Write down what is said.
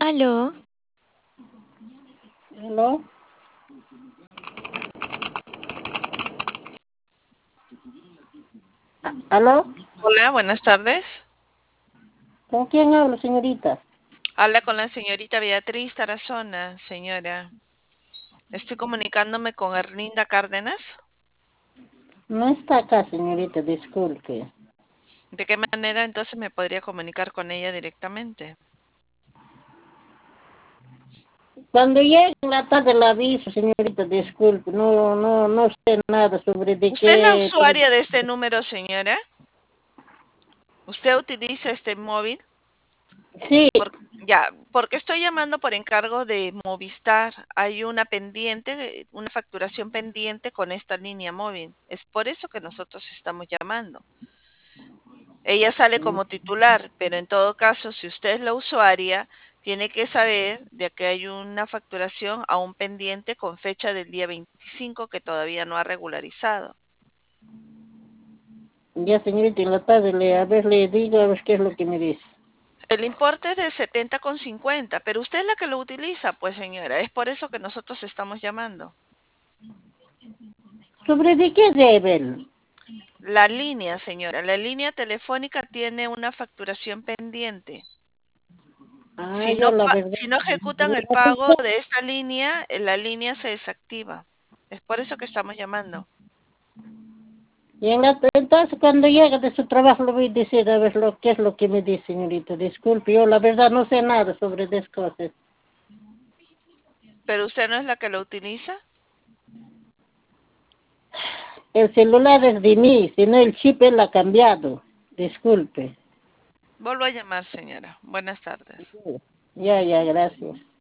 Aló, ¿Aló? ¿Aló? Hola, buenas tardes. ¿Con quién hablo, señorita? Habla con la señorita Beatriz Tarazona, señora. Estoy comunicándome con Erlinda Cárdenas. No está acá, señorita, disculpe. ¿De qué manera entonces me podría comunicar con ella directamente? Cuando llegue en la tarde la aviso, señorita, disculpe. No sé nada sobre de ¿Usted es la qué. usuaria de este número, señora? ¿Usted utiliza este móvil? Sí, Ya, porque estoy llamando por encargo de Movistar. Hay una pendiente, una facturación pendiente con esta línea móvil. Es por eso que nosotros estamos llamando. Ella sale como titular, pero en todo caso, si usted es la usuaria, tiene que saber de que hay una facturación aún pendiente con fecha del día 25 que todavía no ha regularizado. ya, señorita, en la tarde le digo a ver qué es lo que me dice. El importe es de 70,50, pero usted es la que lo utiliza, pues señora, es por eso que nosotros estamos llamando. ¿Sobre de qué deben? La línea, señora, la línea telefónica tiene una facturación pendiente. Ah, yo la verdad. Si no ejecutan el pago de esta línea, la línea se desactiva. Es por eso que estamos llamando. Y entonces cuando llegue de su trabajo le voy a decir a ver qué es lo que me dice, señorita. Disculpe, yo la verdad no sé nada sobre esas cosas. ¿Pero usted no es la que lo utiliza? El celular es de mí, si no el chip él ha cambiado. Disculpe. Vuelvo a llamar, señora. Buenas tardes. Ya, gracias.